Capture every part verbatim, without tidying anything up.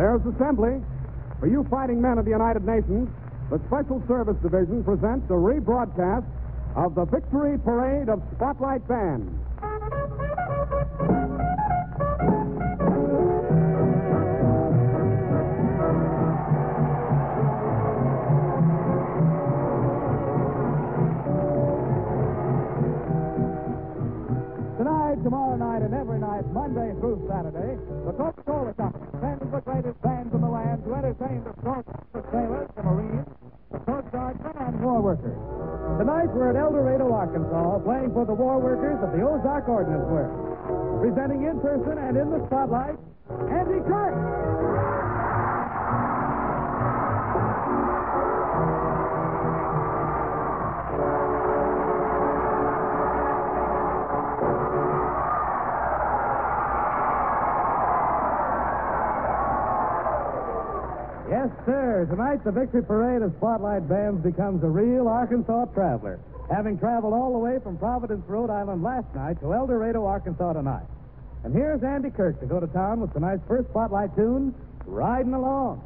There's assembly. For you fighting men of the United Nations, the Special Service Division presents a rebroadcast of the Victory Parade of Spotlight Band. Tonight, tomorrow night, and every night, Monday through Saturday, the Coca-Cola Company sends the greatest bands in the land to entertain the Coast Guard sailors, the Marines, the Coast Guardsmen, and war workers. Tonight, we're at El Dorado, Arkansas, playing for the war workers of the Ozark Ordnance Works. Presenting in person and in the spotlight, Andy Kirk. Yes, sir. Tonight, the Victory Parade of Spotlight Bands becomes a real Arkansas traveler, having traveled all the way from Providence, Rhode Island last night to El Dorado, Arkansas tonight. And here's Andy Kirk to go to town with tonight's first Spotlight tune, Riding Along.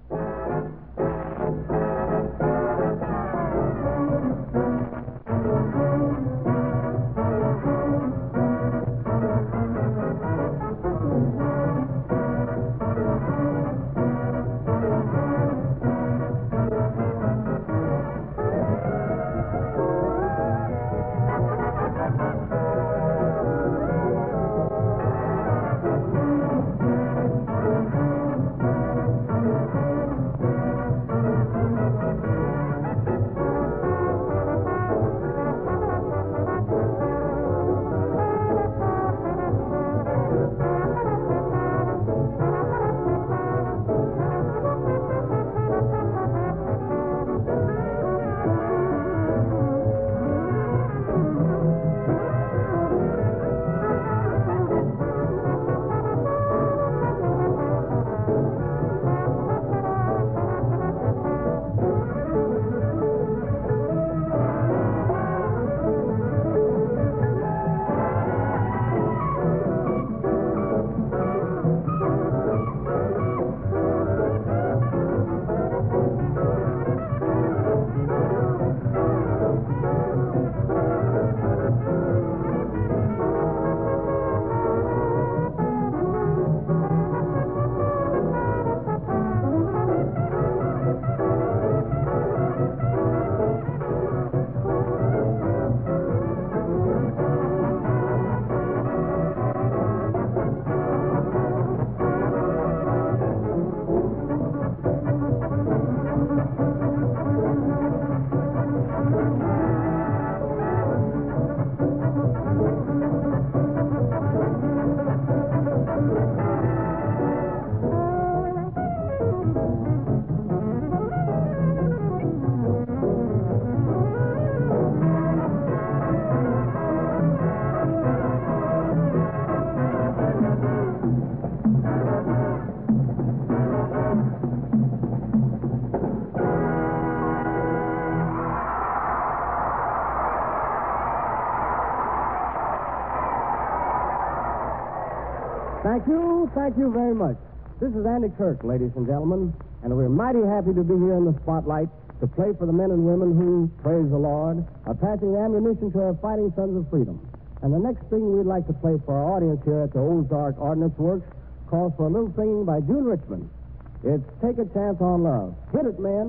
Thank you, thank you very much. This is Andy Kirk, ladies and gentlemen, and we're mighty happy to be here in the spotlight to play for the men and women who, praise the Lord, are passing ammunition to our fighting sons of freedom. And the next thing we'd like to play for our audience here at the Ozark Ordnance Works calls for a little singing by June Richmond. It's Take a Chance on Love. Hit it, man.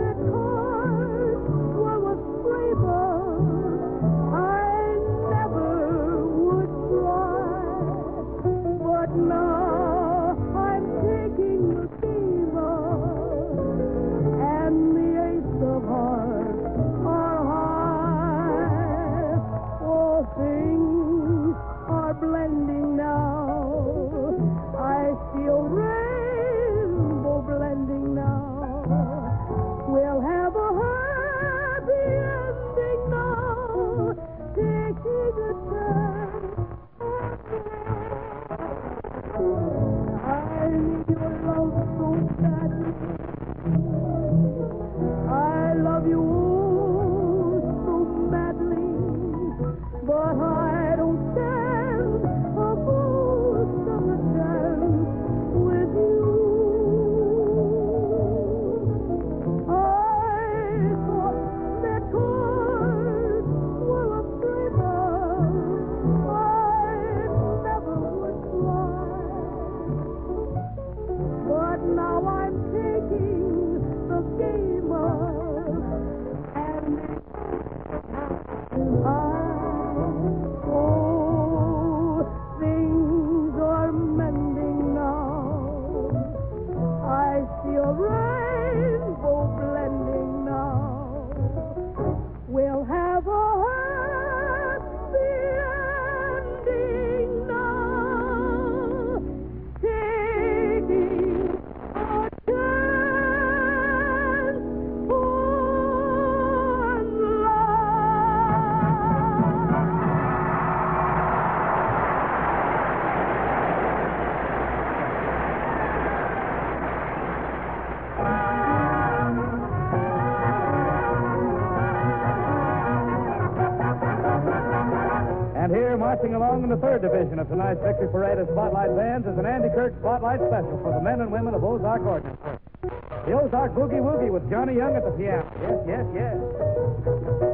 Never marching along in the third division of tonight's Victory Parade of Spotlight Bands is an Andy Kirk Spotlight Special for the men and women of Ozark Ordnance Works. The Ozark Boogie Woogie with Johnny Young at the piano. Yes, yes, yes.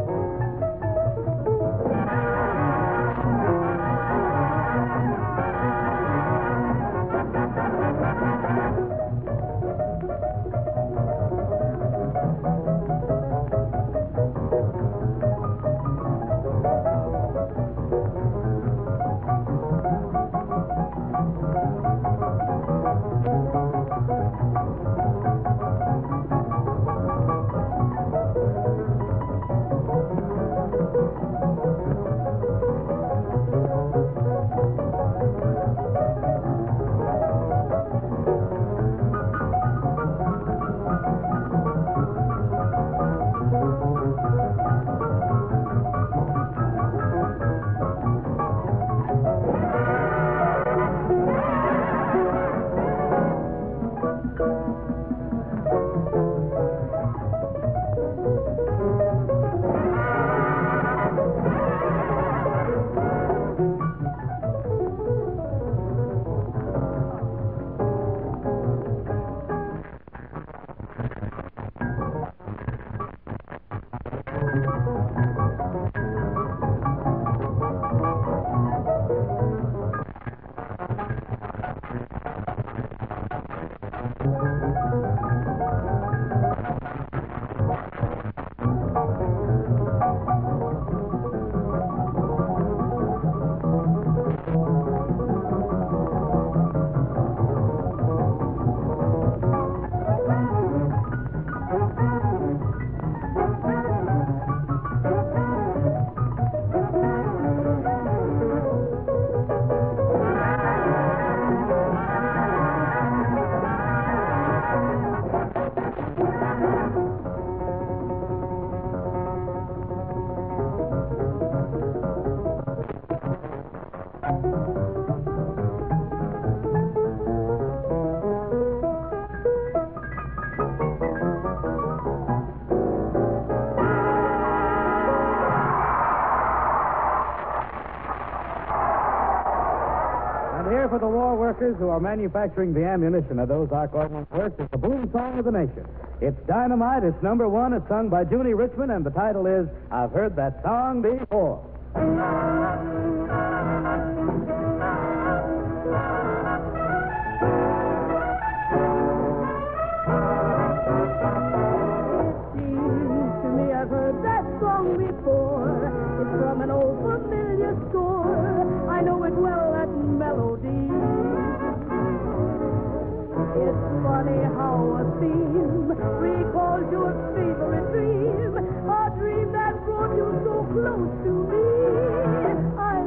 Here for the war workers who are manufacturing the ammunition of those Ozark Ordnance Works is the boom song of the nation. It's Dynamite. It's number one. It's sung by Junie Richmond, and the title is I've Heard That Song Before. Seems to me I've heard that song before. It's from an old familiar score. I know it well, that melody. It's funny how a theme recalls your favorite dream, a dream that brought you so close to me. I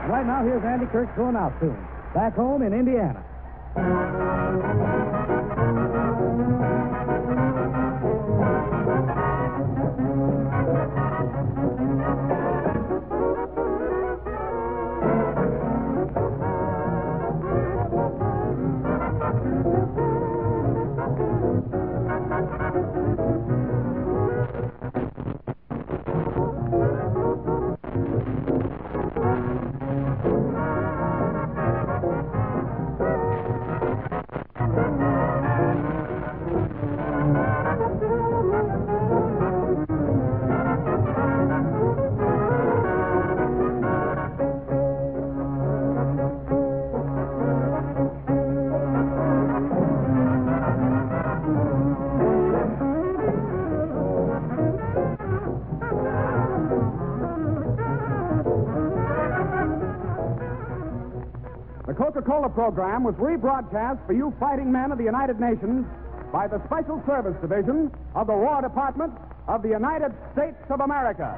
Right now, here's Andy Kirk going out soon. Back home in Indiana. The Coca-Cola program was rebroadcast for you fighting men of the United Nations by the Special Service Division of the War Department of the United States of America.